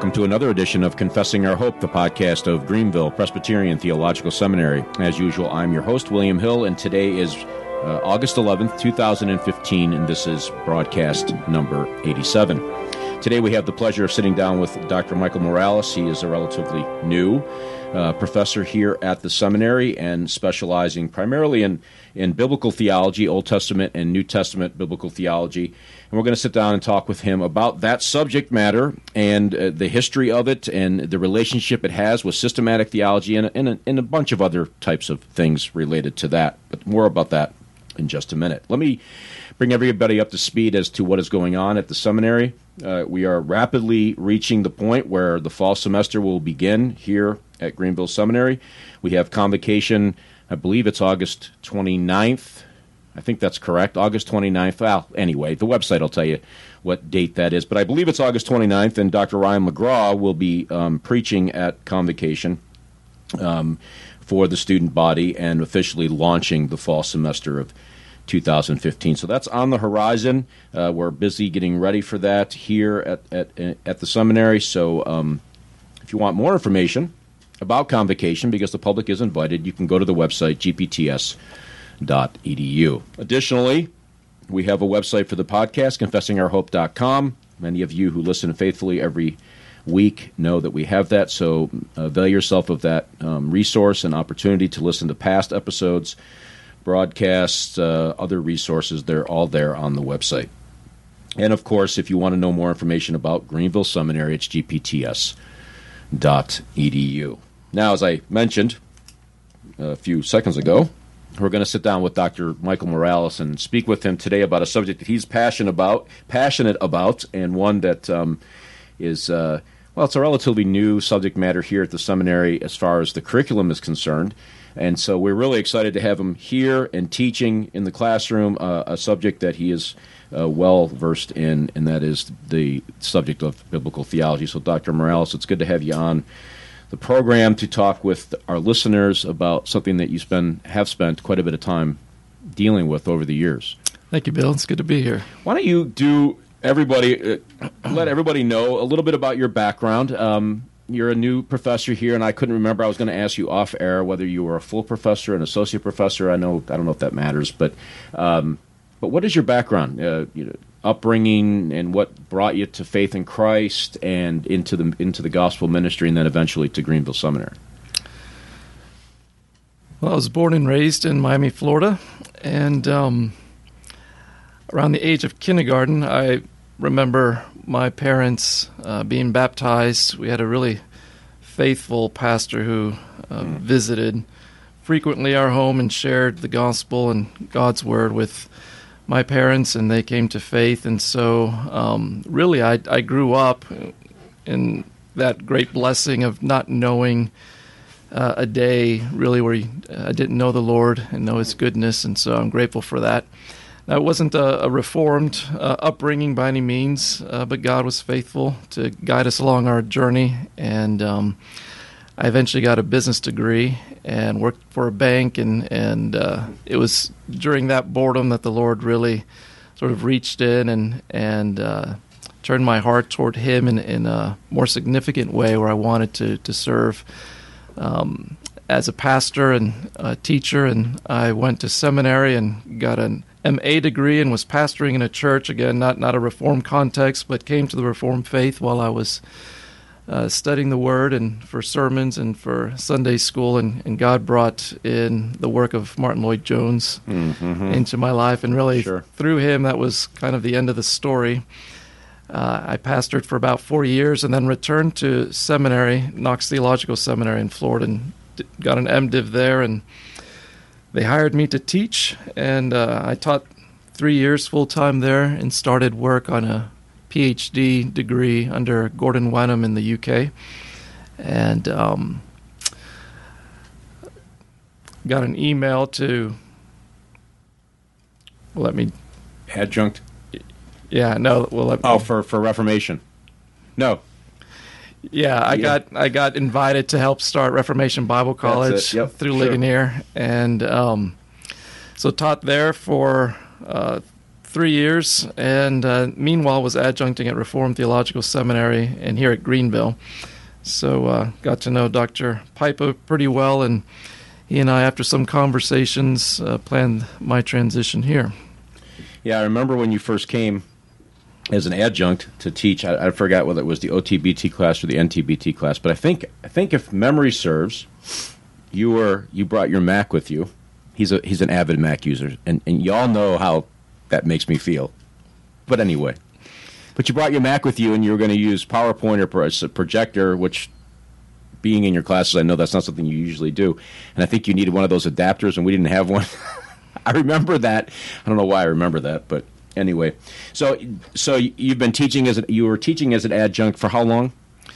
welcome to another edition of Confessing Our Hope, the podcast of Greenville Presbyterian Theological Seminary. As usual, I'm your host, William Hill, and today is August 11th, 2015, and this is broadcast number 87. Today we have the pleasure of sitting down with Dr. Michael Morales. He is a relatively new professor here at the seminary and specializing primarily in biblical theology, Old Testament and New Testament biblical theology. And we're going to sit down and talk with him about that subject matter and the history of it and the relationship it has with systematic theology and a bunch of other types of things related to that. But more about that in just a minute. Let me bring everybody up to speed as to what is going on at the seminary. We are rapidly reaching the point where the fall semester will begin here at Greenville Seminary. We have convocation, I believe it's August 29th. I think that's correct, August 29th. Well, anyway, the website will tell you what date that is, but I believe it's August 29th, and Dr. Ryan McGraw will be preaching at convocation for the student body and officially launching the fall semester of 2015. So that's on the horizon. We're busy getting ready for that here at the seminary. So if you want more information about convocation, because the public is invited, you can go to the website, gpts.edu. Additionally, we have a website for the podcast, confessingourhope.com. Many of you who listen faithfully every week know that we have that, so avail yourself of that resource and opportunity to listen to past episodes, broadcasts, other resources. They're all there on the website. And, of course, if you want to know more information about Greenville Seminary, it's gpts.edu. Now, as I mentioned a few seconds ago, we're going to sit down with Dr. Michael Morales and speak with him today about a subject that he's passionate about, and one that is, it's a relatively new subject matter here at the seminary as far as the curriculum is concerned. And so we're really excited to have him here and teaching in the classroom a subject that he is well-versed in, and that is the subject of biblical theology. So, Dr. Morales, it's good to have you on the program to talk with our listeners about something that you have spent quite a bit of time dealing with over the years. Thank you, Bill. It's good to be here. Why don't you let everybody know a little bit about your background. You're a new professor here, and I couldn't remember. I was going to ask you off air whether you were a full professor, an associate professor. I don't know if that matters, but what is your background? Upbringing, and what brought you to faith in Christ and into the gospel ministry, and then eventually to Greenville Seminary? Well, I was born and raised in Miami, Florida, and around the age of kindergarten, I remember my parents being baptized. We had a really faithful pastor who visited frequently our home and shared the gospel and God's word with my parents, and they came to faith. And so really I grew up in that great blessing of not knowing a day really where I didn't know the Lord and know His goodness, and so I'm grateful for that. Now, it wasn't a reformed upbringing by any means, but God was faithful to guide us along our journey, and I eventually got a business degree and worked for a bank, and it was during that boredom that the Lord really sort of reached in and turned my heart toward Him in a more significant way, where I wanted to serve as a pastor and a teacher. And I went to seminary and got an MA degree and was pastoring in a church, again, not a Reformed context, but came to the Reformed faith while I was studying the Word and for sermons and for Sunday school, and God brought in the work of Martin Lloyd-Jones into my life, and really through him, that was kind of the end of the story. I pastored for about 4 years and then returned to seminary, Knox Theological Seminary in Florida, and got an MDiv there, and they hired me to teach, and I taught 3 years full-time there and started work on a PhD degree under Gordon Wenham in the UK, and got an email to adjunct. Yeah, no. For Reformation. No. Yeah, I got invited to help start Reformation Bible College through Ligonier, and so taught there for 3 years, and meanwhile was adjuncting at Reformed Theological Seminary and here at Greenville. So got to know Dr. Pipa pretty well, and he and I, after some conversations, planned my transition here. Yeah, I remember when you first came as an adjunct to teach. I forgot whether it was the OTBT class or the NTBT class, but I think if memory serves, you brought your Mac with you. He's an avid Mac user, and y'all know how that makes me feel. But anyway, but you brought your Mac with you, and you were going to use PowerPoint or a projector, which, being in your classes, I know that's not something you usually do. And I think you needed one of those adapters, and we didn't have one. I remember that. I don't know why I remember that, but anyway. So you've been teaching you were teaching as an adjunct for how long?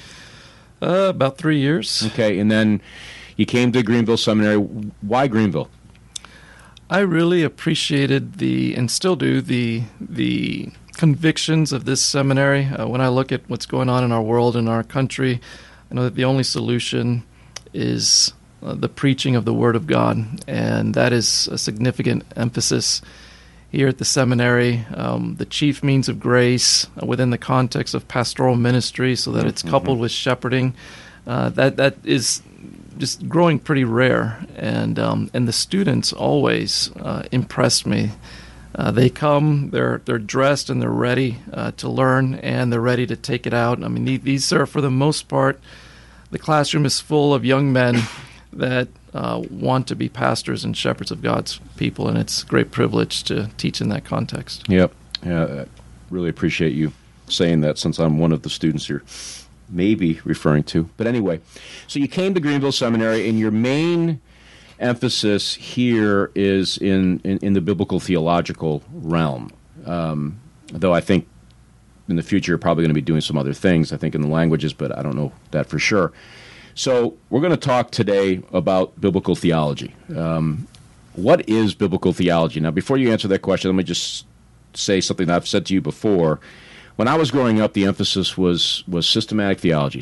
About 3 years. Okay, and then you came to Greenville Seminary. Why Greenville? I really appreciated and still do, the convictions of this seminary. When I look at what's going on in our world and our country, I know that the only solution is the preaching of the Word of God, and that is a significant emphasis here at the seminary. The chief means of grace within the context of pastoral ministry, so that it's coupled with shepherding. That is just growing pretty rare, and the students always impress me. They come, they're dressed, and they're ready to learn, and they're ready to take it out. I mean, these are, for the most part, the classroom is full of young men that want to be pastors and shepherds of God's people, and it's a great privilege to teach in that context. Yep. Yeah, I really appreciate you saying that, since I'm one of the students you're maybe referring to. But anyway, so you came to Greenville Seminary, and your main emphasis here is in the biblical theological realm. Though I think in the future you're probably going to be doing some other things, I think, in the languages, but I don't know that for sure. So we're going to talk today about biblical theology. What is biblical theology? Now, before you answer that question, let me just say something that I've said to you before. When I was growing up, the emphasis was systematic theology.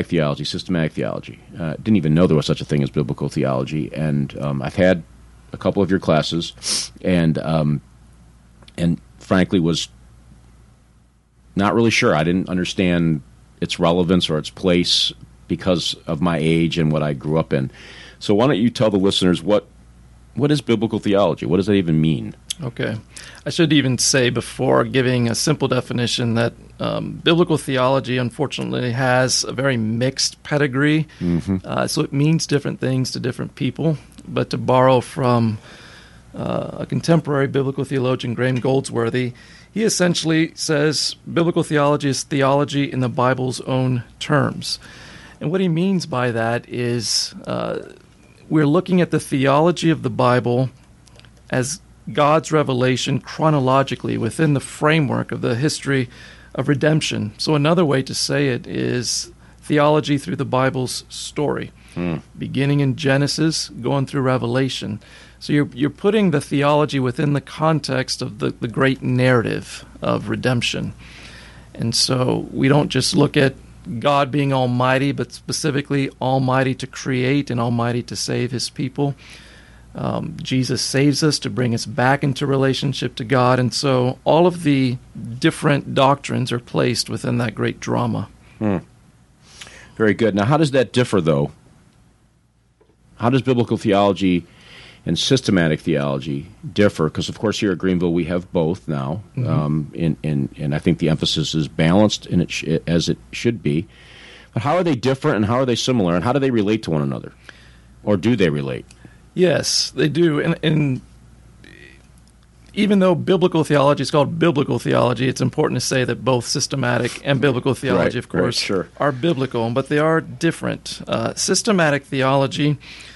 Didn't even know there was such a thing as biblical theology. And I've had a couple of your classes, and frankly was not really sure. I didn't understand its relevance or its place because of my age and what I grew up in. So why don't you tell the listeners what is biblical theology? What does that even mean? Okay. I should even say, before giving a simple definition, that biblical theology, unfortunately, has a very mixed pedigree. So it means different things to different people. But to borrow from a contemporary biblical theologian, Graham Goldsworthy, he essentially says biblical theology is theology in the Bible's own terms. And what he means by that is we're looking at the theology of the Bible as God's revelation chronologically within the framework of the history of redemption. So another way to say it is theology through the Bible's story, beginning in Genesis, going through Revelation. So you're putting the theology within the context of the great narrative of redemption. And so we don't just look at God being almighty, but specifically almighty to create and almighty to save his people. Jesus saves us to bring us back into relationship to God, and so all of the different doctrines are placed within that great drama. Very good. Now, how does that differ, though? How does biblical theology and systematic theology differ? Because, of course, here at Greenville we have both now, and I think the emphasis is balanced as it should be. But how are they different, and how are they similar, and how do they relate to one another? Or do they relate? Yes, they do. And even though biblical theology is called biblical theology, it's important to say that both systematic and biblical theology, of course, are biblical, but they are different. Systematic theology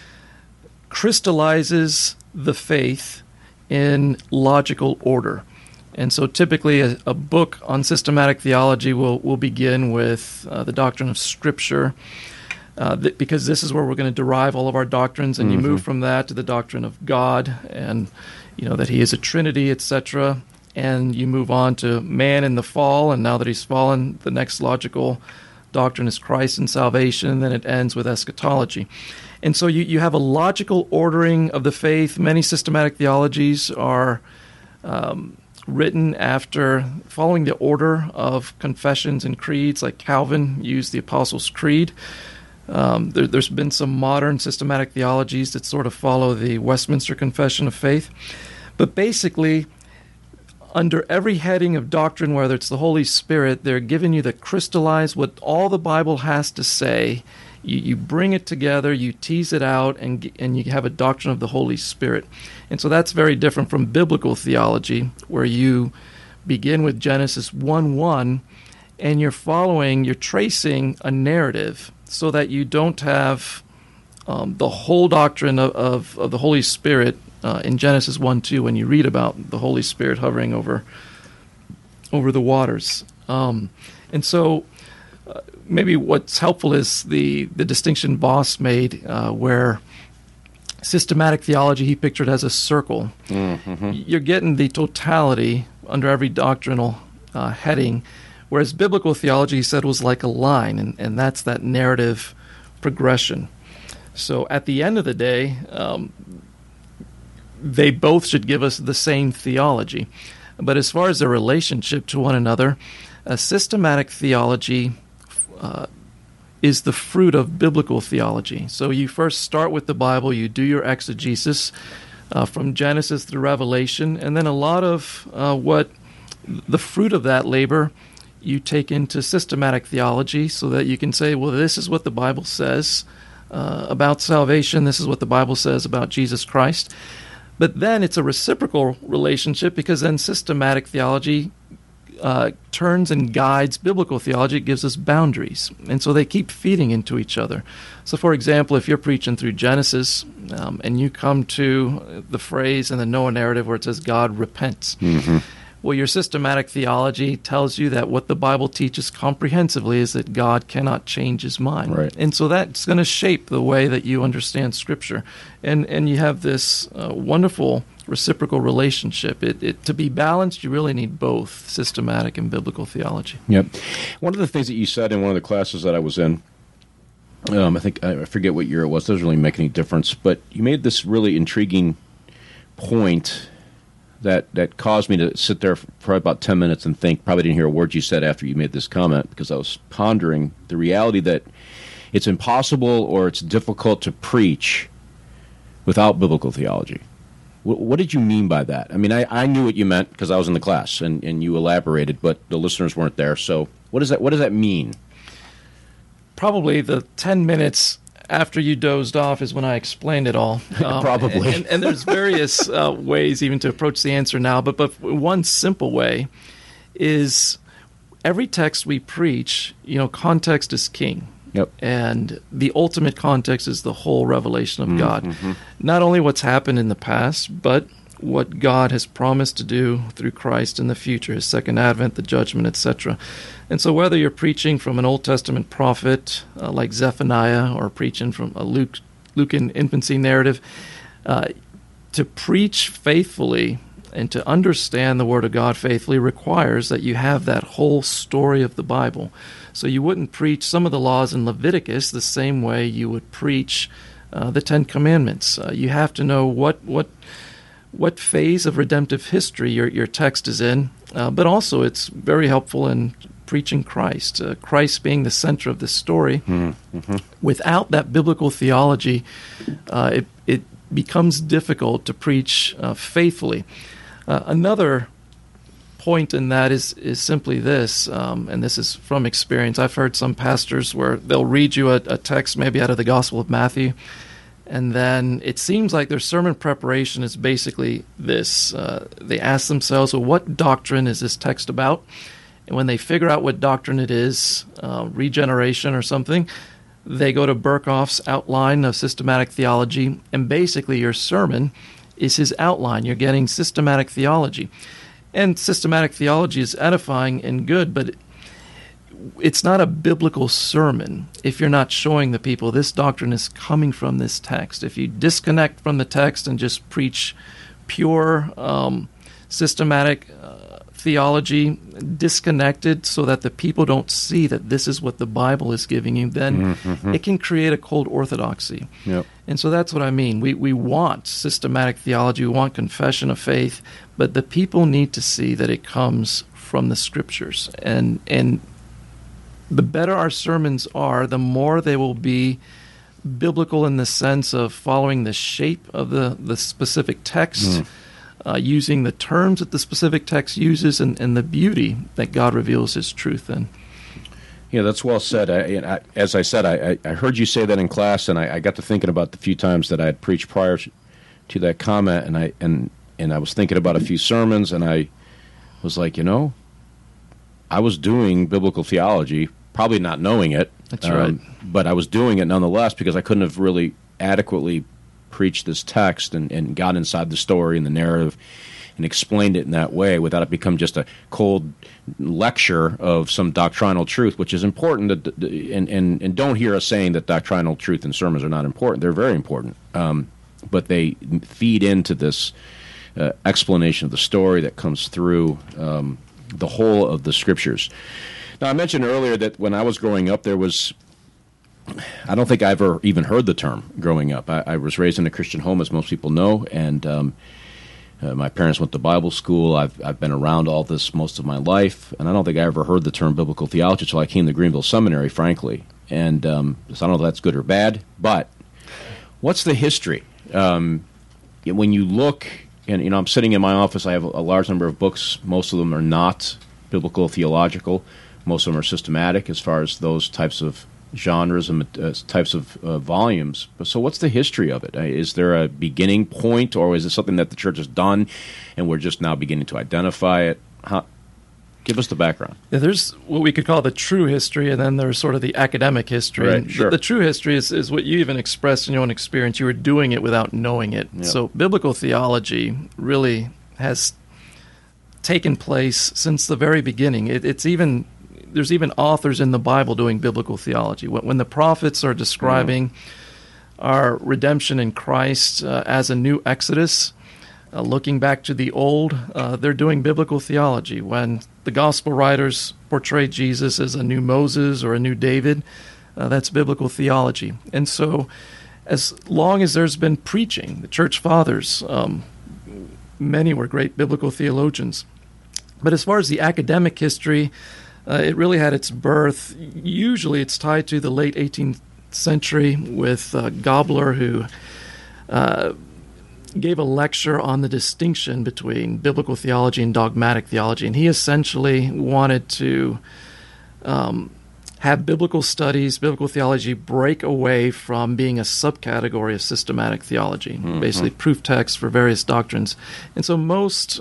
crystallizes the faith in logical order. And so typically a book on systematic theology will begin with the doctrine of Scripture, because this is where we're going to derive all of our doctrines, and you move from that to the doctrine of God, and that he is a Trinity, etc. And you move on to man in the fall, and now that he's fallen, the next logical doctrine is Christ and salvation, and then it ends with eschatology. And so you have a logical ordering of the faith. Many systematic theologies are written after following the order of confessions and creeds, like Calvin used the Apostles' Creed. There's been some modern systematic theologies that sort of follow the Westminster Confession of Faith. But basically, under every heading of doctrine, whether it's the Holy Spirit, they're giving you the crystallize what all the Bible has to say. You bring it together, you tease it out, and you have a doctrine of the Holy Spirit. And so that's very different from biblical theology, where you begin with Genesis 1:1, and you're tracing a narrative so that you don't have the whole doctrine of the Holy Spirit in Genesis 1:2 when you read about the Holy Spirit hovering over the waters. And so maybe what's helpful is the distinction Voss made, where systematic theology he pictured as a circle. Mm-hmm. You're getting the totality under every doctrinal heading, whereas biblical theology, he said, was like a line, and that's that narrative progression. So at the end of the day, they both should give us the same theology. But as far as their relationship to one another, a systematic theology is the fruit of biblical theology. So you first start with the Bible, you do your exegesis from Genesis through Revelation, and then a lot of what the fruit of that labor you take into systematic theology so that you can say, well, this is what the Bible says about salvation, this is what the Bible says about Jesus Christ. But then it's a reciprocal relationship, because then systematic theology turns and guides biblical theology. It gives us boundaries. And so they keep feeding into each other. So, for example, if you're preaching through Genesis and you come to the phrase in the Noah narrative where it says God repents, mm-hmm. Well, your systematic theology tells you that what the Bible teaches comprehensively is that God cannot change his mind. Right. And so that's going to shape the way that you understand Scripture. And you have this wonderful reciprocal relationship. To be balanced, you really need both systematic and biblical theology. Yep. One of the things that you said in one of the classes that I was in, I forget what year it was, doesn't really make any difference, but you made this really intriguing point that caused me to sit there for about 10 minutes and think. Probably didn't hear a word you said after you made this comment, because I was pondering the reality that it's impossible or it's difficult to preach without biblical theology. What did you mean by that? I mean, I knew what you meant because I was in the class and you elaborated, but the listeners weren't there. So what does that mean? Probably the 10 minutes after you dozed off is when I explained it all. Probably. And there's various ways even to approach the answer now, but one simple way is every text we preach, context is king. Yep. And the ultimate context is the whole revelation of God. Mm-hmm. Not only what's happened in the past, but what God has promised to do through Christ in the future, his second advent, the judgment, etc. And so whether you're preaching from an Old Testament prophet like Zephaniah, or preaching from a Lucan infancy narrative, to preach faithfully and to understand the Word of God faithfully requires that you have that whole story of the Bible. So you wouldn't preach some of the laws in Leviticus the same way you would preach the Ten Commandments. You have to know what phase of redemptive history your text is in, but also it's very helpful in preaching Christ, Christ being the center of the story. Mm-hmm. Without that biblical theology, it becomes difficult to preach faithfully. Another point in that is simply this, and this is from experience. I've heard some pastors where they'll read you a text maybe out of the Gospel of Matthew, and then it seems like their sermon preparation is basically this. They ask themselves, well, what doctrine is this text about? And when they figure out what doctrine it is, regeneration or something, they go to Berkhoff's outline of systematic theology, and basically your sermon is his outline. You're getting systematic theology. And systematic theology is edifying and good, but it's not a biblical sermon if you're not showing the people this doctrine is coming from this text. If you disconnect from the text and just preach pure systematic theology, disconnected so that the people don't see that this is what the Bible is giving you, then it can create a cold orthodoxy. Yep. And so that's what I mean. We want systematic theology, we want confession of faith, but the people need to see that it comes from the Scriptures. And the better our sermons are, the more they will be biblical in the sense of following the shape of the specific text, using the terms that the specific text uses, and the beauty that God reveals His truth in. Yeah, that's well said. As I said, I heard you say that in class, and I got to thinking about the few times that I had preached prior to that comment, and I was thinking about a few sermons, and I was like, I was doing biblical theology, probably not knowing it. That's right. But I was doing it nonetheless because I couldn't have really adequately preached this text and got inside the story and the narrative and explained it in that way without it become just a cold lecture of some doctrinal truth, which is important. And don't hear us saying that doctrinal truth in sermons are not important. They're very important. But they feed into this explanation of the story that comes through the whole of the Scriptures. Now, I mentioned earlier that when I was growing up, I don't think I ever even heard the term growing up. I was raised in a Christian home, as most people know, and my parents went to Bible school. I've been around all this most of my life, and I don't think I ever heard the term biblical theology until I came to Greenville Seminary, frankly. And so I don't know if that's good or bad, but what's the history? When you look, and I'm sitting in my office, I have a large number of books. Most of them are not biblical theological. Most of them are systematic as far as those types of genres and types of volumes. So what's the history of it? Is there a beginning point, or is it something that the church has done and we're just now beginning to identify it? Give us the background. Yeah, there's what we could call the true history, and then there's sort of the academic history. Right, sure. The true history is what you even expressed in your own experience. You were doing it without knowing it. Yep. So biblical theology really has taken place since the very beginning. There's even authors in the Bible doing biblical theology. When the prophets are describing our redemption in Christ as a new Exodus, looking back to the old, they're doing biblical theology. When the gospel writers portray Jesus as a new Moses or a new David, that's biblical theology. And so as long as there's been preaching, the church fathers, many were great biblical theologians. But as far as the academic history, it really had its birth. Usually it's tied to the late 18th century with Gabler, who gave a lecture on the distinction between biblical theology and dogmatic theology. And he essentially wanted to have biblical studies, biblical theology, break away from being a subcategory of systematic theology, basically proof texts for various doctrines. And so most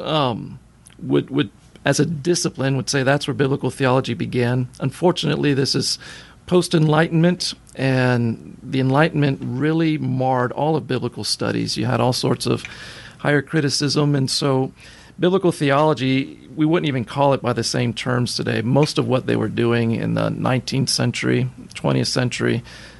would as a discipline, would say that's where biblical theology began. Unfortunately, this is post-Enlightenment, and the Enlightenment really marred all of biblical studies. You had all sorts of higher criticism, and so biblical theology, we wouldn't even call it by the same terms today. Most of what they were doing in the 19th century, 20th century,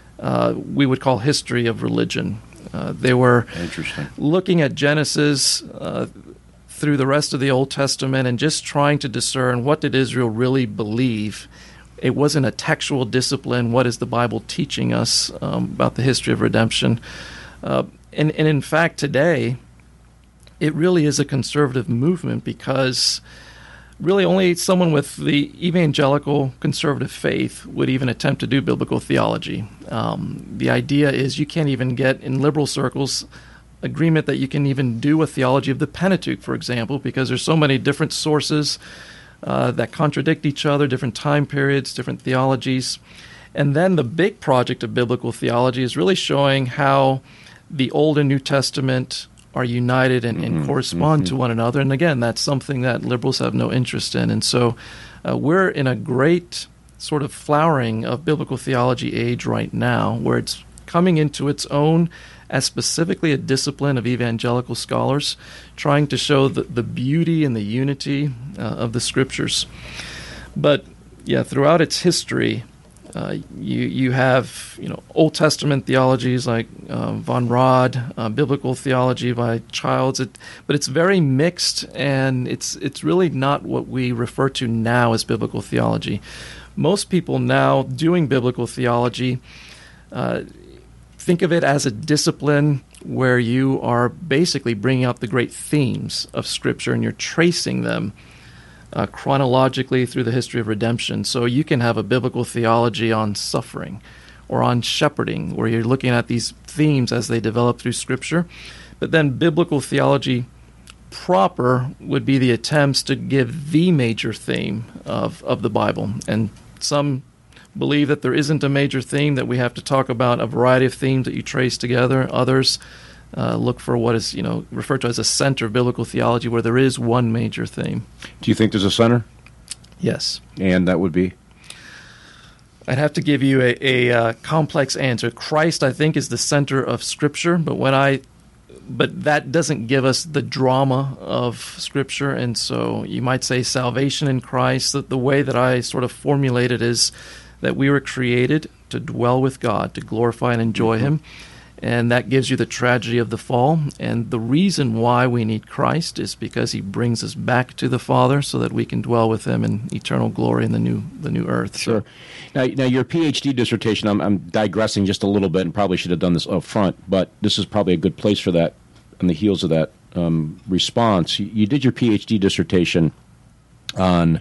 we would call history of religion. They were looking at Genesis through the rest of the Old Testament and just trying to discern what did Israel really believe. It wasn't a textual discipline. What is the Bible teaching us about the history of redemption? And in fact, today, it really is a conservative movement because really only someone with the evangelical conservative faith would even attempt to do biblical theology. The idea is you can't even get in liberal circles agreement that you can even do a theology of the Pentateuch, for example, because there's so many different sources that contradict each other, different time periods, different theologies. And then the big project of biblical theology is really showing how the Old and New Testament are united and correspond to one another. And again, that's something that liberals have no interest in. And so we're in a great sort of flowering of biblical theology age right now, where it's coming into its own as specifically a discipline of evangelical scholars, trying to show the beauty and the unity of the Scriptures. But yeah, throughout its history, you have Old Testament theologies like Von Rad, biblical theology by Childs, but it's very mixed, and it's really not what we refer to now as biblical theology. Most people now doing biblical theology think of it as a discipline where you are basically bringing out the great themes of Scripture and you're tracing them chronologically through the history of redemption. So you can have a biblical theology on suffering or on shepherding, where you're looking at these themes as they develop through Scripture. But then biblical theology proper would be the attempts to give the major theme of the Bible. And some believe that there isn't a major theme, that we have to talk about a variety of themes that you trace together. Others look for what is referred to as a center of biblical theology, where there is one major theme. Do you think there's a center? Yes. And that would be? I'd have to give you a complex answer. Christ, I think, is the center of Scripture, but that doesn't give us the drama of Scripture, and so you might say salvation in Christ. That the way that I sort of formulate it is that we were created to dwell with God, to glorify and enjoy Him, and that gives you the tragedy of the fall. And the reason why we need Christ is because He brings us back to the Father, so that we can dwell with Him in eternal glory in the new earth. Sure. Now your PhD dissertation, I'm digressing just a little bit, and probably should have done this up front, but this is probably a good place for that. On the heels of that response, you did your PhD dissertation on.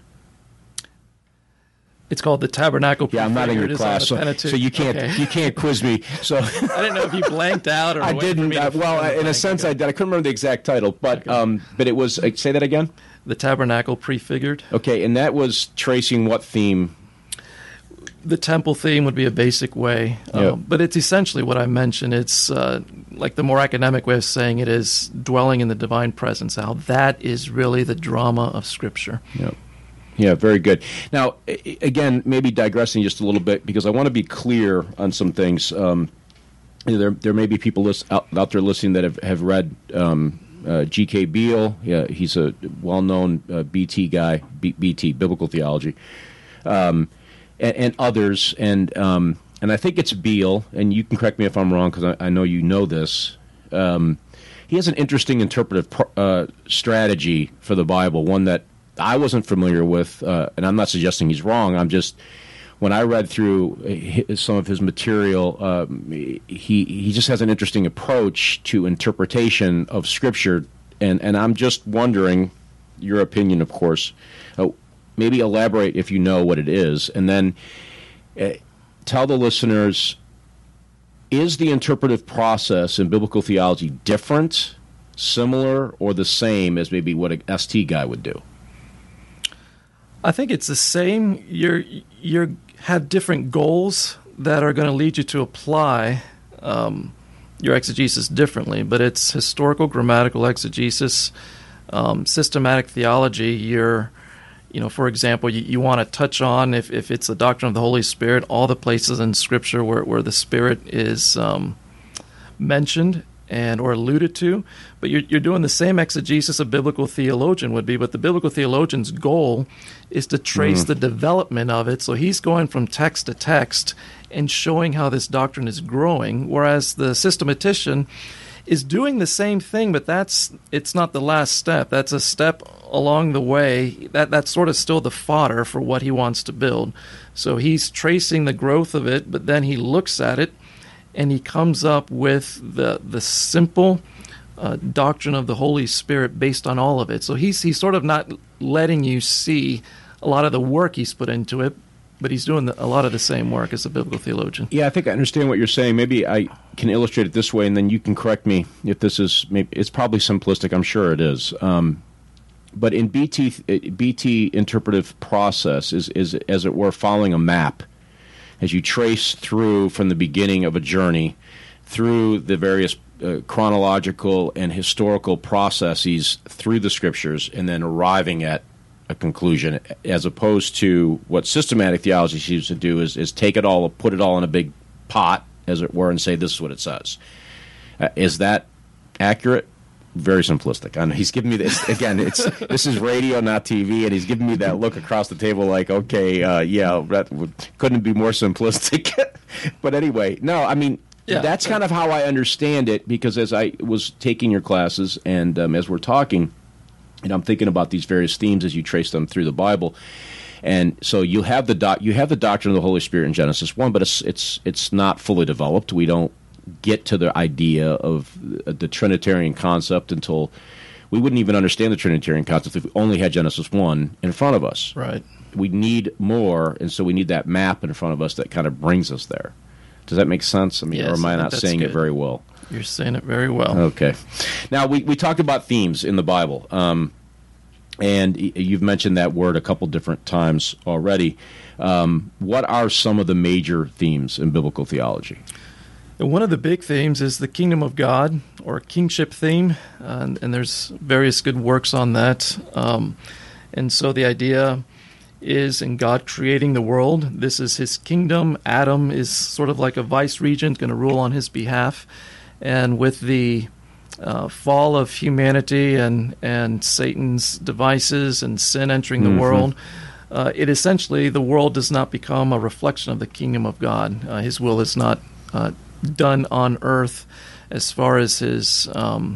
It's called the Tabernacle. Yeah, I'm not in your class, so you can't quiz me. So I didn't know if you blanked out or. I didn't. In a sense, I did. I couldn't remember the exact title, but it was. Say that again. The Tabernacle Prefigured. Okay, and that was tracing what theme? The temple theme would be a basic way, but it's essentially what I mentioned. It's like the more academic way of saying it is dwelling in the divine presence, how that is really the drama of Scripture. Yeah, very good. Now, again, maybe digressing just a little bit, because I want to be clear on some things. There may be people out there listening that have read G.K. Beale. Yeah, he's a well-known BT guy, BT, Biblical Theology. And others, and I think it's Beale, and you can correct me if I'm wrong, because I know you know this. He has an interesting interpretive strategy for the Bible, one that I wasn't familiar with, and I'm not suggesting he's wrong. I'm just, when I read through some of his material, he just has an interesting approach to interpretation of Scripture, and I'm just wondering, your opinion, of course, maybe elaborate if you know what it is, and then tell the listeners, is the interpretive process in biblical theology different, similar, or the same as maybe what an ST guy would do? I think it's the same. You have different goals that are going to lead you to apply your exegesis differently, but it's historical, grammatical exegesis, systematic theology. For example, you want to touch on, if it's the doctrine of the Holy Spirit, all the places in Scripture where the Spirit is mentioned or alluded to. But you're doing the same exegesis a biblical theologian would be, but the biblical theologian's goal is to trace the development of it. So he's going from text to text and showing how this doctrine is growing, whereas the systematician is doing the same thing, but it's not the last step. That's a step along the way. That's sort of still the fodder for what he wants to build. So he's tracing the growth of it, but then he looks at it and he comes up with the simple doctrine of the Holy Spirit based on all of it. So he's sort of not letting you see a lot of the work he's put into it, but he's doing a lot of the same work as a biblical theologian. Yeah, I think I understand what you're saying. Maybe I can illustrate it this way, and then you can correct me if this is it's probably simplistic. I'm sure it is. But in BT interpretive process is, as it were, following a map. As you trace through from the beginning of a journey through the various chronological and historical processes through the Scriptures, and then arriving at a conclusion, as opposed to what systematic theology seems to do is take it all, put it all in a big pot, as it were, and say this is what it says. Is that accurate? Very simplistic. I know he's giving me this again. This is radio, not TV, and he's giving me that look across the table, like, okay, that couldn't be more simplistic. But anyway, no, I mean, that's kind of how I understand it, because as I was taking your classes and as we're talking, and I'm thinking about these various themes as you trace them through the Bible. And so you have the doctrine of the Holy Spirit in Genesis 1, but it's not fully developed. We don't get to the idea of the Trinitarian concept until we wouldn't even understand the Trinitarian concept if we only had Genesis 1 in front of us. Right. We need more, and so we need that map in front of us that kind of brings us there. Does that make sense? I mean, yes, or am I not saying good. It very well? You're saying it very well. Okay. Now, we talked about themes in the Bible, and you've mentioned that word a couple different times already. What are some of the major themes in biblical theology? And one of the big themes is the kingdom of God, or kingship theme, and there's various good works on that. And so the idea is in God creating the world. This is his kingdom. Adam is sort of like a vice regent, going to rule on his behalf. And with the fall of humanity and Satan's devices and sin entering the world, it essentially, the world does not become a reflection of the kingdom of God. His will is not done on earth as far as his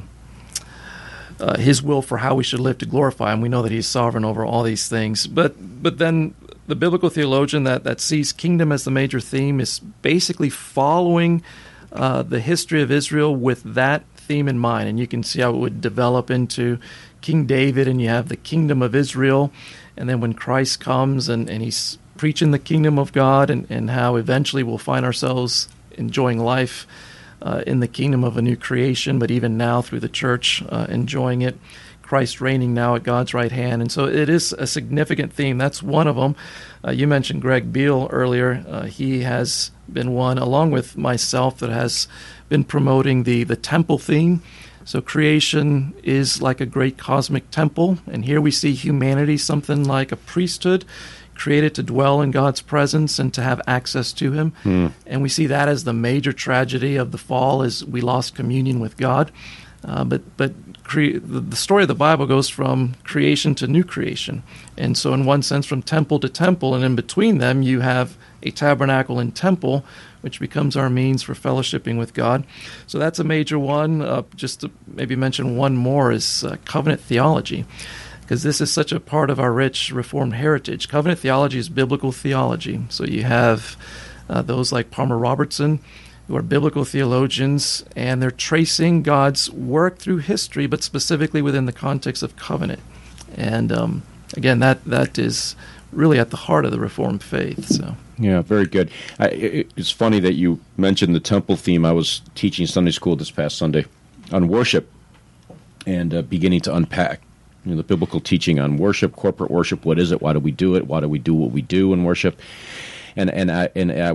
will for how we should live to glorify him. We know that he's sovereign over all these things. But then the biblical theologian that sees kingdom as the major theme is basically following the history of Israel with that theme in mind. And you can see how it would develop into King David, and you have the kingdom of Israel. And then when Christ comes and he's preaching the kingdom of God, and how eventually we'll find ourselves enjoying life in the kingdom of a new creation, but even now through the church enjoying it, Christ reigning now at God's right hand. And so it is a significant theme. That's one of them. You mentioned Greg Beale earlier. He has been one, along with myself, that has been promoting the temple theme. So creation is like a great cosmic temple, and here we see humanity, something like a priesthood, created to dwell in God's presence and to have access to him. And we see that as the major tragedy of the fall, is we lost communion with God. But the story of the Bible goes from creation to new creation. And so in one sense, from temple to temple, and in between them you have a tabernacle and temple, which becomes our means for fellowshipping with God. So that's a major one. Just to maybe mention one more is covenant theology, because this is such a part of our rich Reformed heritage. Covenant theology is biblical theology. So you have those like Palmer Robertson, who are biblical theologians, and they're tracing God's work through history, but specifically within the context of covenant. And again, that is really at the heart of the Reformed faith. So. Yeah, very good. It's funny that you mentioned the temple theme. I was teaching Sunday school this past Sunday on worship, and beginning to unpack the biblical teaching on worship, corporate worship. What is it? Why do we do it? Why do we do what we do in worship? And I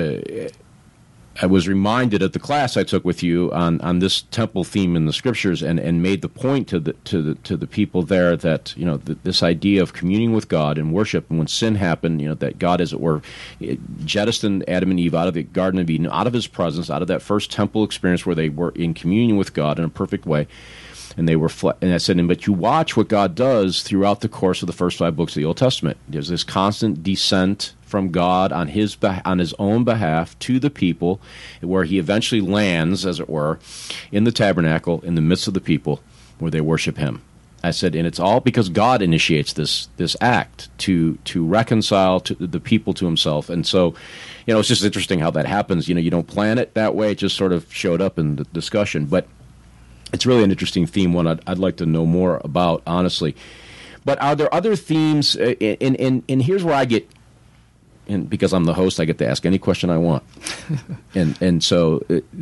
was reminded of the class I took with you on this temple theme in the scriptures, and made the point to the people there that this idea of communing with God and worship, and when sin happened, that God, as it were, jettisoned Adam and Eve out of the Garden of Eden, out of his presence, out of that first temple experience where they were in communion with God in a perfect way. And they were, and I said, but you watch what God does throughout the course of the first 5 books of the Old Testament. There's this constant descent from God on his own behalf to the people, where he eventually lands, as it were, in the tabernacle in the midst of the people, where they worship him. I said, and it's all because God initiates this act to reconcile to the people to himself. And so, it's just interesting how that happens. You don't plan it that way; it just sort of showed up in the discussion, but. It's really an interesting theme, one I'd like to know more about, honestly. But are there other themes, and here's where I get, and because I'm the host, I get to ask any question I want. and so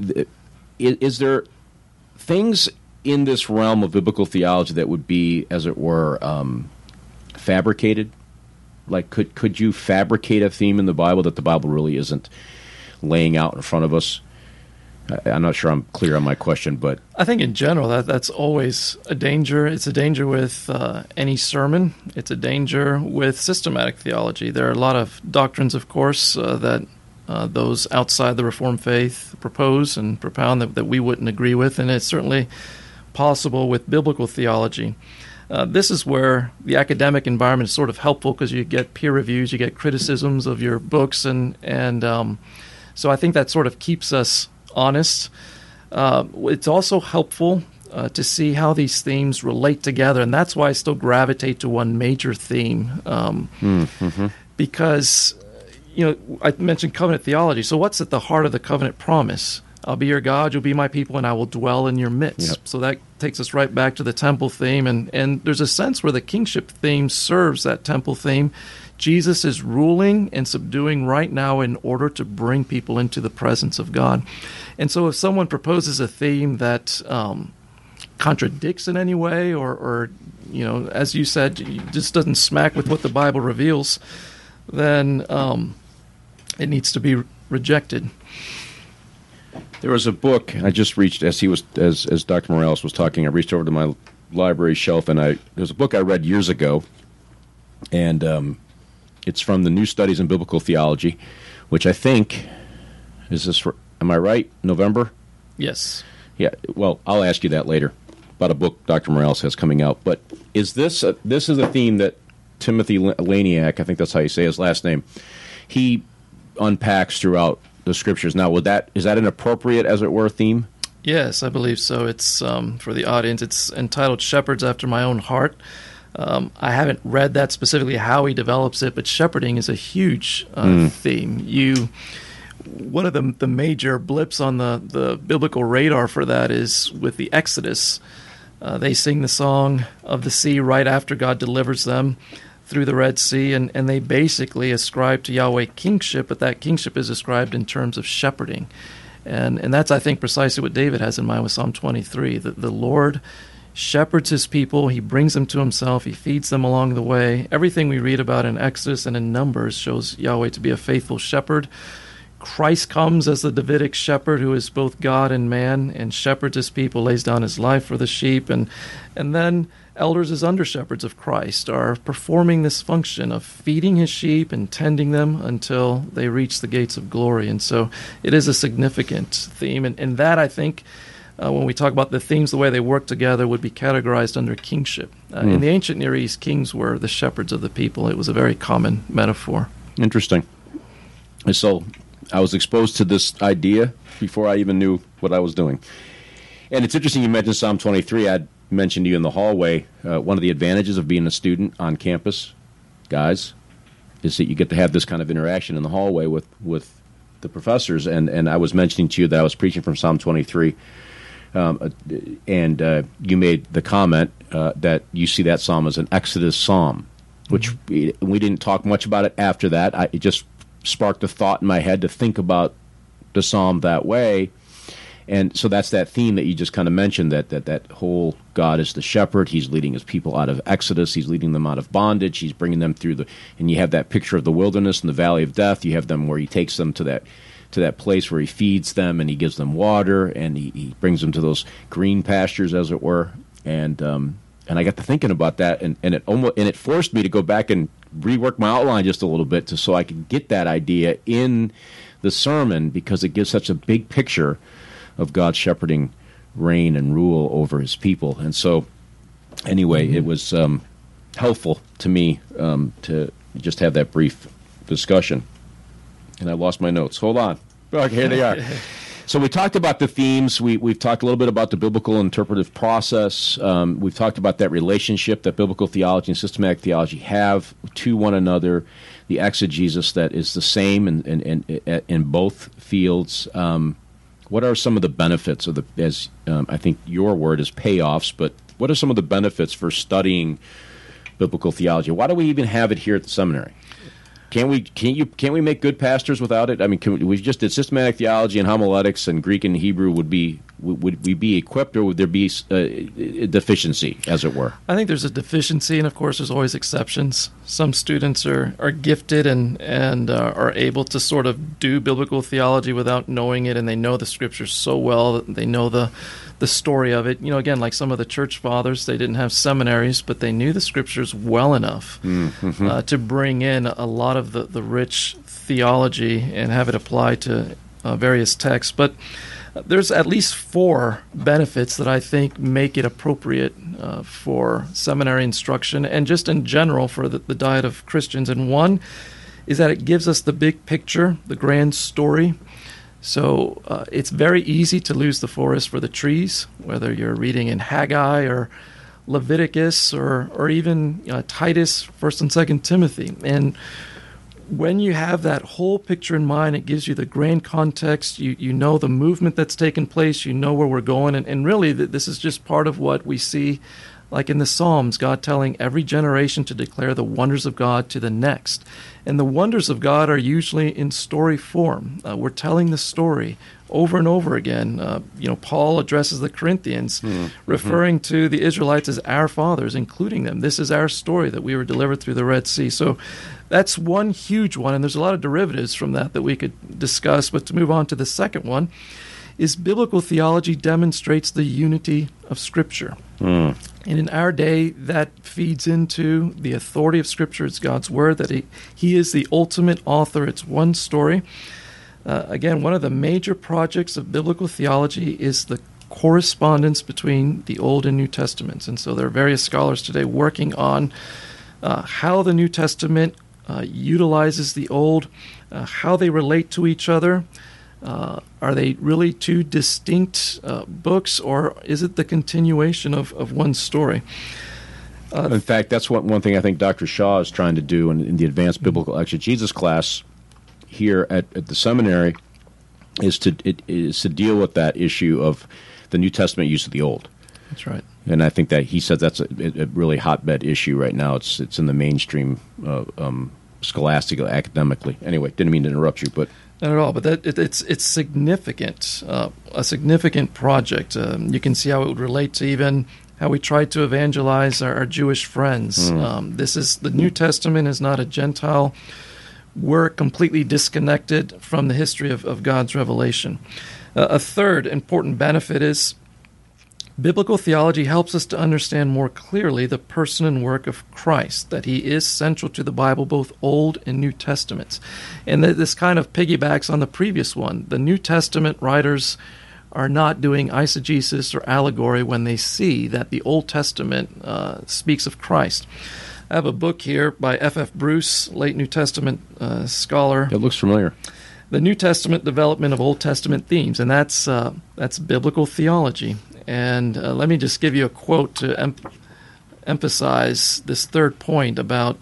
is there things in this realm of biblical theology that would be, as it were, fabricated? Like, could you fabricate a theme in the Bible that the Bible really isn't laying out in front of us? I'm not sure I'm clear on my question, but I think in general that's always a danger. It's a danger with any sermon. It's a danger with systematic theology. There are a lot of doctrines, of course, that those outside the Reformed faith propose and propound that we wouldn't agree with, and it's certainly possible with biblical theology. This is where the academic environment is sort of helpful, because you get peer reviews, you get criticisms of your books, and so I think that sort of keeps us honest. It's also helpful to see how these themes relate together, and that's why I still gravitate to one major theme. Because I mentioned covenant theology. So what's at the heart of the covenant promise? I'll be your God, you'll be my people, and I will dwell in your midst. Yep. So that takes us right back to the temple theme, and there's a sense where the kingship theme serves that temple theme. Jesus is ruling and subduing right now in order to bring people into the presence of God. And so if someone proposes a theme that contradicts in any way, or as you said, just doesn't smack with what the Bible reveals, then it needs to be rejected. There was a book I just reached as Dr. Morales was talking. I reached over to my library shelf, and there's a book I read years ago, and it's from the New Studies in Biblical Theology, which I think am I right? November? Yes. Yeah. Well, I'll ask you that later about a book Dr. Morales has coming out. But is this a theme that Timothy Laniak, I think that's how you say his last name, he unpacks throughout the scriptures. Now, is that an appropriate, as it were, theme? Yes, I believe so. It's for the audience. It's entitled "Shepherds After My Own Heart." I haven't read that specifically how he develops it, but shepherding is a huge theme. One of the major blips on the biblical radar for that is with the Exodus. They sing the song of the sea right after God delivers them through the Red Sea, and they basically ascribe to Yahweh kingship, but that kingship is ascribed in terms of shepherding. And that's, I think, precisely what David has in mind with Psalm 23, that the Lord shepherds his people, he brings them to himself, he feeds them along the way. Everything we read about in Exodus and in Numbers shows Yahweh to be a faithful shepherd. Christ comes as the Davidic shepherd who is both God and man, and shepherds his people, lays down his life for the sheep, and then elders as under-shepherds of Christ are performing this function of feeding his sheep and tending them until they reach the gates of glory. And so it is a significant theme, and that, I think, when we talk about the themes, the way they work together would be categorized under kingship. In the ancient Near East, kings were the shepherds of the people. It was a very common metaphor. Interesting. And so I was exposed to this idea before I even knew what I was doing. And it's interesting you mentioned Psalm 23. I'd mentioned to you in the hallway, one of the advantages of being a student on campus, guys, is that you get to have this kind of interaction in the hallway with the professors. And I was mentioning to you that I was preaching from Psalm 23, and you made the comment that you see that psalm as an Exodus psalm, which we didn't talk much about it after that. It just sparked a thought in my head to think about the psalm that way. And so that's that theme that you just kind of mentioned, that whole God is the shepherd. He's leading his people out of Exodus. He's leading them out of bondage. He's bringing them through and you have that picture of the wilderness and the valley of death. You have them where he takes them to that place where he feeds them and he gives them water and he brings them to those green pastures, as it were. And I got to thinking about that, and it forced me to go back and rework my outline just a little bit so I could get that idea in the sermon, because it gives such a big picture of God's shepherding reign and rule over his people. And so, anyway, it was helpful to me to just have that brief discussion. And I lost my notes. Hold on. Okay, here they are. So we talked about the themes. We've talked a little bit about the biblical interpretive process. We've talked about that relationship that biblical theology and systematic theology have to one another, the exegesis that is the same in both fields. What are some of the benefits of I think your word is payoffs, but what are some of the benefits for studying biblical theology? Why do we even have it here at the seminary? Can't we make good pastors without it? I mean, we just did systematic theology and homiletics and Greek and Hebrew. Would we be equipped, or would there be a deficiency, as it were? I think there's a deficiency, and of course there's always exceptions. Some students are gifted and are able to sort of do biblical theology without knowing it, and they know the scriptures so well that they know the story of it. Again, like some of the church fathers, they didn't have seminaries, but they knew the scriptures well enough to bring in a lot of the rich theology and have it apply to various texts. But there's at least 4 benefits that I think make it appropriate for seminary instruction and just in general for the diet of Christians. And one is that it gives us the big picture, the grand story. So it's very easy to lose the forest for the trees, whether you're reading in Haggai or Leviticus or even Titus, 1st and 2nd Timothy. And when you have that whole picture in mind, it gives you the grand context. You know the movement that's taken place. You know where we're going. And really, this is just part of what we see, like in the Psalms, God telling every generation to declare the wonders of God to the next. And the wonders of God are usually in story form. We're telling the story over and over again. Paul addresses the Corinthians, referring to the Israelites as our fathers, including them. This is our story that we were delivered through the Red Sea. So that's one huge one, and there's a lot of derivatives from that we could discuss. But to move on to the second one, is biblical theology demonstrates the unity of Scripture. And in our day, that feeds into the authority of Scripture. It's God's Word, that He is the ultimate author. It's one story. Again, one of the major projects of biblical theology is the correspondence between the Old and New Testaments. And so there are various scholars today working on how the New Testament utilizes the Old, how they relate to each other. Are they really two distinct books, or is it the continuation of one story? In fact, that's one thing I think Dr. Shaw is trying to do in the Advanced Biblical Exegesis class here at the seminary is to deal with that issue of the New Testament use of the Old. That's right. And I think that he said that's a really hotbed issue right now. It's in the mainstream scholastic, academically. Anyway, didn't mean to interrupt you, but... Not at all, but it's significant, a significant project. You can see how it would relate to even how we try to evangelize our Jewish friends. The New Testament is not a Gentile work completely disconnected from the history of God's revelation. A third important benefit is biblical theology helps us to understand more clearly the person and work of Christ, that He is central to the Bible, both Old and New Testaments. And this kind of piggybacks on the previous one. The New Testament writers are not doing eisegesis or allegory when they see that the Old Testament speaks of Christ. I have a book here by F.F. Bruce, late New Testament scholar. It looks familiar. The New Testament Development of Old Testament Themes, and that's biblical theology. And let me just give you a quote to emphasize this third point about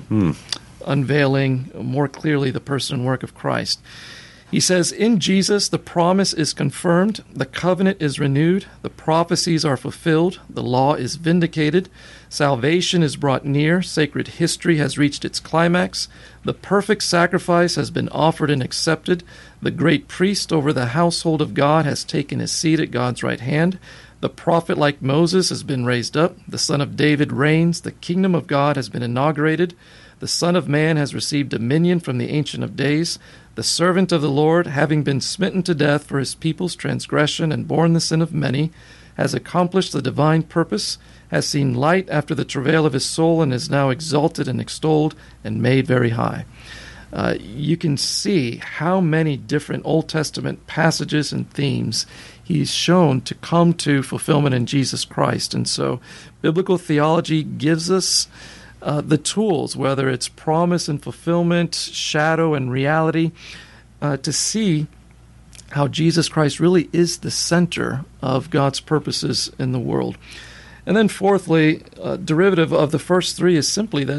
unveiling more clearly the person and work of Christ. He says, "In Jesus, the promise is confirmed, the covenant is renewed, the prophecies are fulfilled, the law is vindicated, salvation is brought near, sacred history has reached its climax, the perfect sacrifice has been offered and accepted, the great priest over the household of God has taken his seat at God's right hand, the prophet like Moses has been raised up, the Son of David reigns, the kingdom of God has been inaugurated, the Son of Man has received dominion from the Ancient of Days, the servant of the Lord, having been smitten to death for his people's transgression and borne the sin of many, has accomplished the divine purpose, has seen light after the travail of his soul, and is now exalted and extolled and made very high." You can see how many different Old Testament passages and themes he's shown to come to fulfillment in Jesus Christ. And so biblical theology gives us the tools, whether it's promise and fulfillment, shadow and reality, to see how Jesus Christ really is the center of God's purposes in the world. And then fourthly, derivative of the first three is simply that,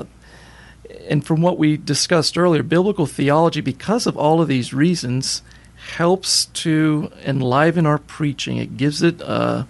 and from what we discussed earlier, biblical theology, because of all of these reasons, helps to enliven our preaching. It gives it a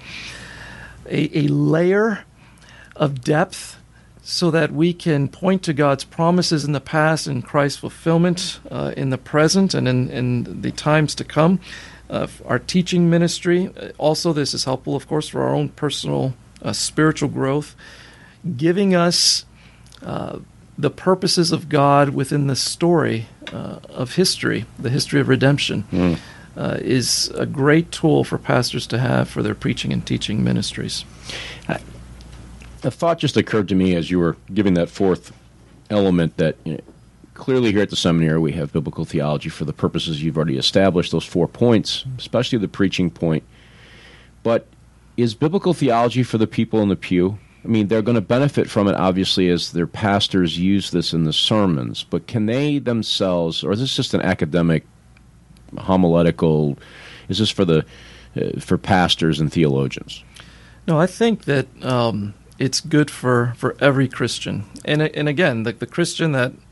layer of depth so that we can point to God's promises in the past and Christ's fulfillment in the present and in the times to come. Our teaching ministry, also this is helpful, of course, for our own personal spiritual growth, giving us the purposes of God within the story of history, the history of redemption, is a great tool for pastors to have for their preaching and teaching ministries. A thought just occurred to me as you were giving that fourth element that clearly here at the seminary we have biblical theology for the purposes you've already established, those 4 points, especially the preaching point. But is biblical theology for the people in the pew? I mean, they're going to benefit from it, obviously, as their pastors use this in the sermons. But can they themselves, or is this just an academic, homiletical, is this for pastors and theologians? No, I think that it's good for every Christian. And again, the Christian that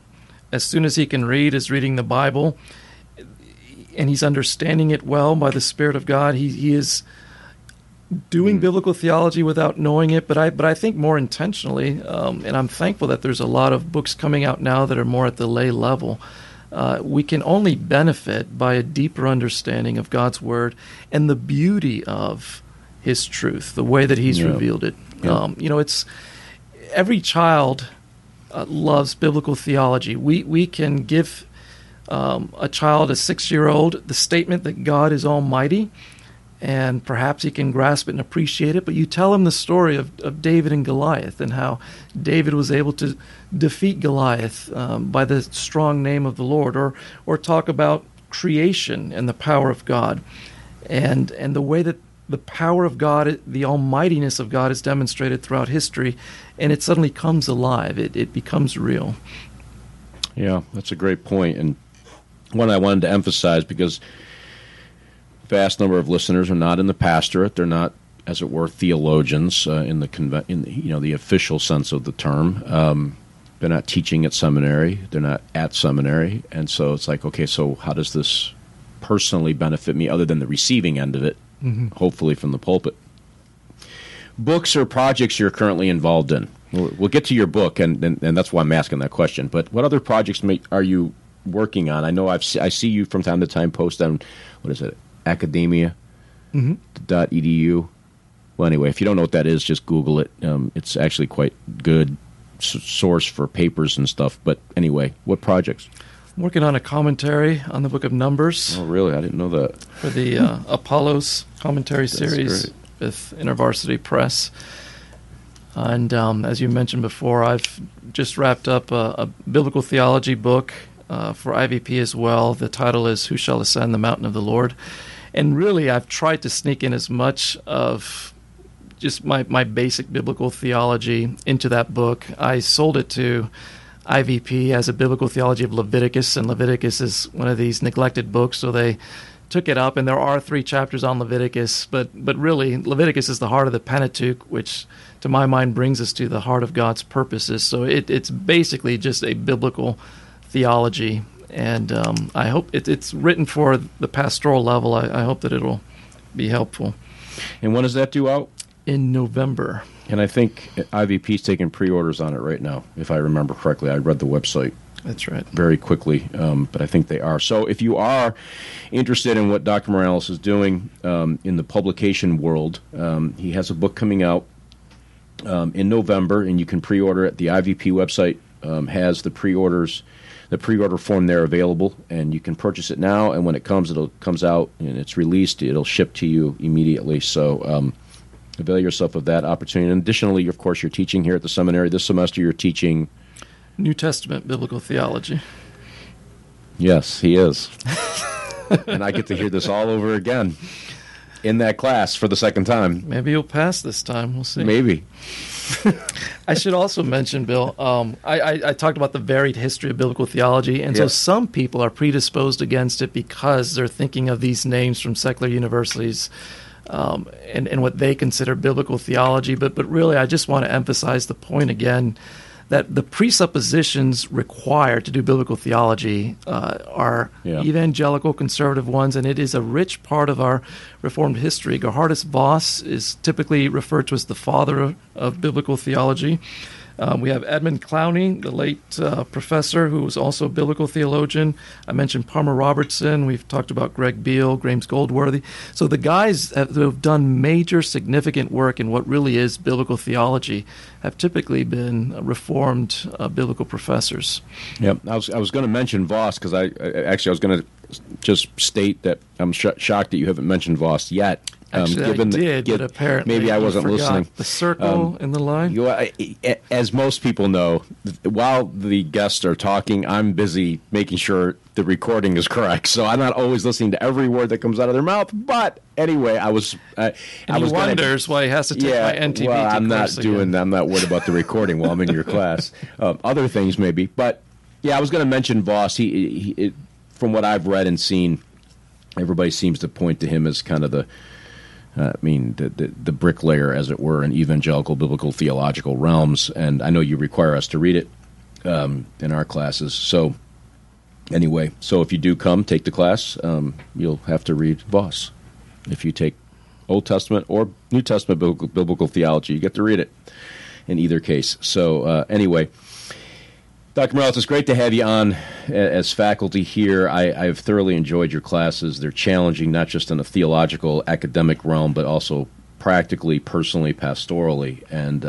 as soon as he can read, is reading the Bible, and he's understanding it well by the Spirit of God. He is doing biblical theology without knowing it, but I think more intentionally, and I'm thankful that there's a lot of books coming out now that are more at the lay level. We can only benefit by a deeper understanding of God's Word and the beauty of His truth, the way that He's revealed it. It's every child loves biblical theology. We can give a child, a 6-year-old, the statement that God is almighty, and perhaps he can grasp it and appreciate it, but you tell him the story of David and Goliath and how David was able to defeat Goliath by the strong name of the Lord, or talk about creation and the power of God, and the way that the power of God, the almightiness of God, is demonstrated throughout history, and it suddenly comes alive. It becomes real. Yeah, that's a great point, and one I wanted to emphasize because vast number of listeners are not in the pastorate. They're not, as it were, theologians in the official sense of the term. They're not teaching at seminary. They're not at seminary, and so it's like, okay, so how does this personally benefit me, other than the receiving end of it? Hopefully from the pulpit. Books or projects you're currently involved in. We'll get to your book, and that's why I'm asking that question. But what other projects are you working on? I know I see you from time to time post on, what is it, academia.edu. Well, anyway, if you don't know what that is, just Google it. It's actually quite good source for papers and stuff. But anyway, what projects? I'm working on a commentary on the book of Numbers. Oh, really? I didn't know that. For the Apollos commentary series with InterVarsity Press. And as you mentioned before, I've just wrapped up a biblical theology book for IVP as well. The title is Who Shall Ascend the Mountain of the Lord? And really, I've tried to sneak in as much of just my basic biblical theology into that book. I sold it to IVP as a biblical theology of Leviticus, and Leviticus is one of these neglected books, so they took it up, and there are 3 chapters on Leviticus, but really, Leviticus is the heart of the Pentateuch, which, to my mind, brings us to the heart of God's purposes. So it's basically just a biblical theology, and I hope it's written for the pastoral level. I hope that it'll be helpful. And when does that due out? In November. And I think IVP's taking pre-orders on it right now, if I remember correctly. I read the website. That's right. Very quickly, but I think they are. So if you are interested in what Dr. Morales is doing in the publication world, he has a book coming out in November, and you can pre-order it. The IVP website has the pre-order form there available, and you can purchase it now, and when it comes out and it's released, it'll ship to you immediately. So avail yourself of that opportunity. And additionally, of course, you're teaching here at the seminary. This semester you're teaching New Testament biblical theology. Yes, he is. And I get to hear this all over again in that class for the second time. Maybe you'll pass this time. We'll see. Maybe. I should also mention, Bill, I talked about the varied history of biblical theology, and so some people are predisposed against it because they're thinking of these names from secular universities and what they consider biblical theology. But really, I just want to emphasize the point again that the presuppositions required to do biblical theology are evangelical conservative ones, and it is a rich part of our Reformed history. Gerhardus Voss is typically referred to as the father of biblical theology. We have Edmund Clowney, the late professor, who was also a biblical theologian. I mentioned Palmer Robertson. We've talked about Greg Beale, James Goldworthy. So the guys who have done major significant work in what really is biblical theology have typically been Reformed biblical professors. Yep. I was going to mention Voss because I was going to just state that I'm shocked that you haven't mentioned Voss yet. Actually, I did, but apparently maybe I wasn't listening. The circle in the line? As most people know, while the guests are talking, I'm busy making sure the recording is correct. So I'm not always listening to every word that comes out of their mouth. But anyway, I was wonders why he has to take my NTB. Well, I'm not worried about the recording while I'm in your class. Other things maybe, but yeah, I was going to mention Voss. He from what I've read and seen, everybody seems to point to him as kind of the bricklayer, as it were, in evangelical biblical theological realms. And I know you require us to read it in our classes. So anyway, so if you do come take the class, you'll have to read Voss. If you take Old Testament or New Testament biblical theology, you get to read it in either case. So anyway, Dr. Morales, it's great to have you on as faculty here. I've thoroughly enjoyed your classes. They're challenging, not just in a theological, academic realm, but also practically, personally, pastorally,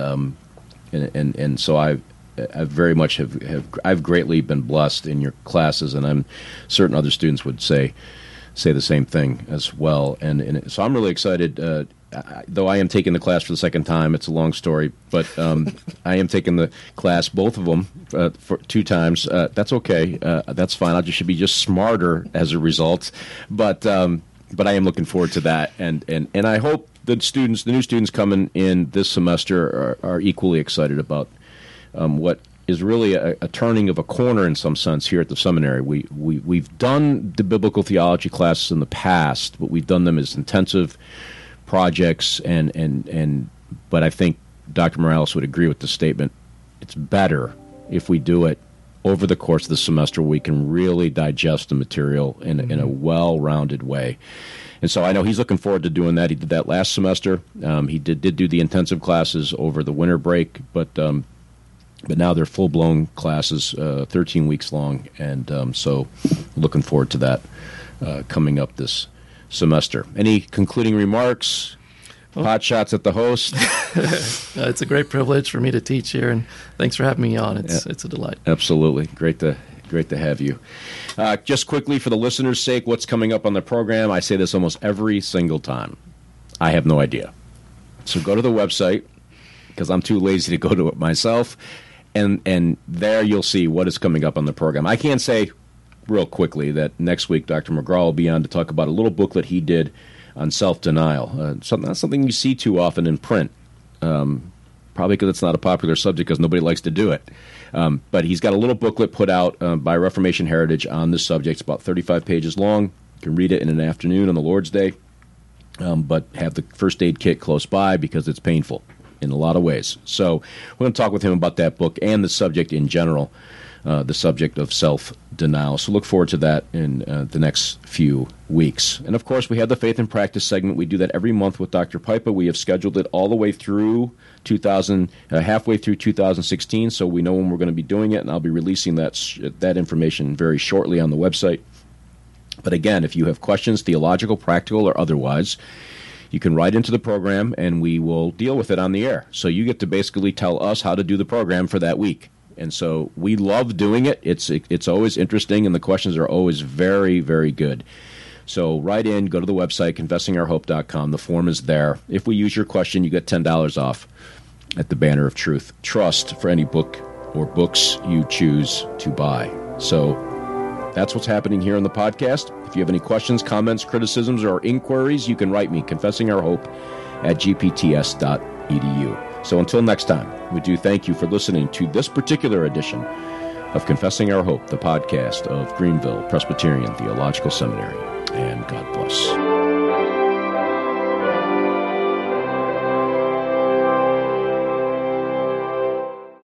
and so I very much I've greatly been blessed in your classes, and I'm certain other students would say the same thing as well. And so I'm really excited. Though I am taking the class for the second time, it's a long story, but I am taking the class, both of them, for 2 times. That's okay. That's fine. I should be just smarter as a result. But I am looking forward to that, and I hope the new students coming in this semester are equally excited about what is really a turning of a corner in some sense here at the seminary. We've done the biblical theology classes in the past, but we've done them as intensive projects, but I think Dr. Morales would agree with the statement. It's better if we do it over the course of the semester. We can really digest the material in a well-rounded way. And so I know he's looking forward to doing that. He did that last semester. He did do the intensive classes over the winter break, but now they're full-blown classes, 13 weeks long, and so looking forward to that coming up this semester. Any concluding remarks? Hot shots at the host? It's a great privilege for me to teach here, and thanks for having me on. It's a delight. Absolutely. Great to have you. Just quickly, for the listeners' sake, what's coming up on the program? I say this almost every single time. I have no idea. So go to the website, because I'm too lazy to go to it myself, and there you'll see what is coming up on the program. I can't say real quickly that next week Dr. McGraw will be on to talk about a little booklet he did on self-denial. Not something you see too often in print, probably because it's not a popular subject because nobody likes to do it. But he's got a little booklet put out by Reformation Heritage on this subject. It's about 35 pages long. You can read it in an afternoon on the Lord's Day, but have the first aid kit close by because it's painful in a lot of ways. So we're going to talk with him about that book and the subject in general, the subject of self-denial. So look forward to that in the next few weeks. And, of course, we have the Faith and Practice segment. We do that every month with Dr. Pipa. We have scheduled it all the way through halfway through 2016, so we know when we're going to be doing it, and I'll be releasing that information very shortly on the website. But, again, if you have questions, theological, practical, or otherwise, you can write into the program, and we will deal with it on the air. So you get to basically tell us how to do the program for that week. And so we love doing it. It's always interesting, and the questions are always very, very good. So write in, go to the website, confessingourhope.com. The form is there. If we use your question, you get $10 off at the Banner of Truth Trust for any book or books you choose to buy. So that's what's happening here on the podcast. If you have any questions, comments, criticisms, or inquiries, you can write me, confessingourhope@gpts.edu. So until next time, we do thank you for listening to this particular edition of Confessing Our Hope, the podcast of Greenville Presbyterian Theological Seminary. And God bless.